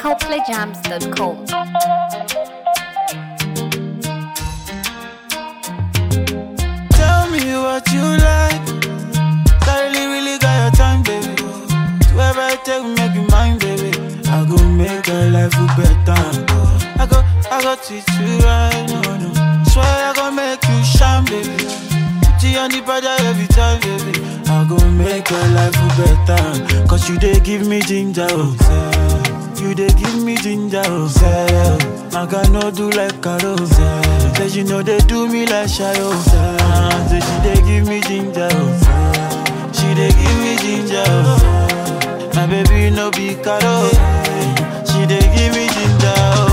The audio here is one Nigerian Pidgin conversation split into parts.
ColdplayJams.com. Tell me what you like. I really got your time, baby. Whoever I take, make you mine, baby. I go make your life better. I go treat you right, no. Swear I go make you shine, baby. Put you on the border every time, baby. I go make your life better. Cause you dey give me ginger, oh, say. You dey give me ginger, oh, say. I got no do like Carol, say. You know they do me like shy, oh, say. She dey give me ginger, oh, say. She dey give me ginger, oh. My baby no be Carol. She dey give me ginger, oh.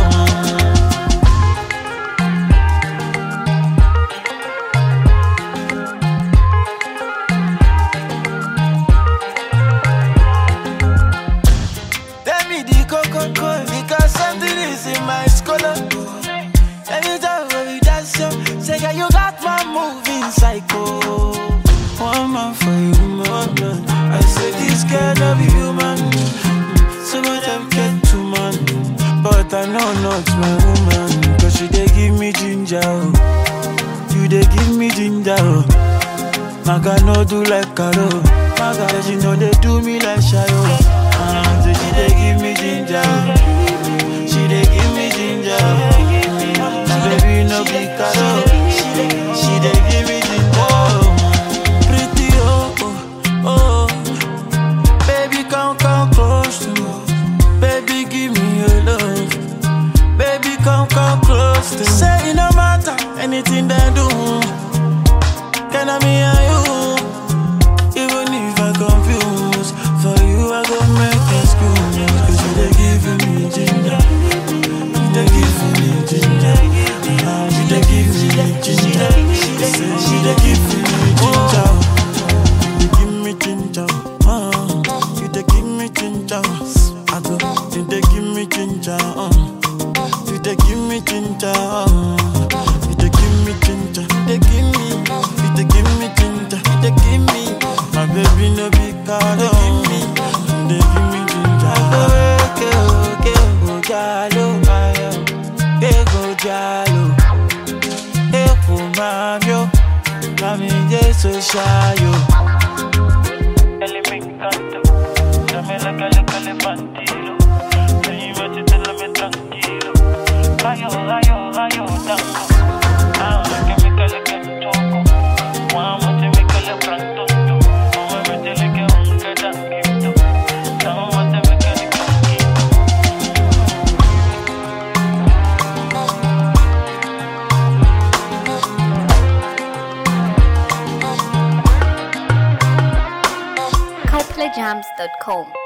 Because something is in my scholar. Anytime when we dance, say girl, you got my moving psycho. One man for you, man. I say this girl no be human. Some of them get too man, but I know not my woman. Cause she dey give me ginger, oh. You dey give me ginger, oh. Maga no do like Carol. Maga, she know they do me like Shayo. So she dey give me ginger. She dey give me ginger. My baby no be Carol. She dey give me ginger. Pretty oh oh oh. Baby come close to me. Baby give me your love. Baby come close to me. Say it no matter anything they do. Can I me and you? Even if I confuse, for you I go make excuse. Cause you dey giving me ginger. You dey giving me ginger. You dey giving me ginger. She dey giving me ginger. You dey give me ginger. You dey give me ginger. I go. You dey give me ginger. You dey give me ginger. You dey give me ginger. You dey give me. You dey give me ginger. You dey give me. My baby no be Carol. You dey give me ginger. Okay, jalo, go jalo, go mamio, mami Yeso shayo. Dale me encanta, dame la calle pantilo, me vete tranquilo. Ayo, tango, que me cale que toco, vamos te me cale pronto, vamos me tele que un quedando, vamos te me cale ColdplayJams.com.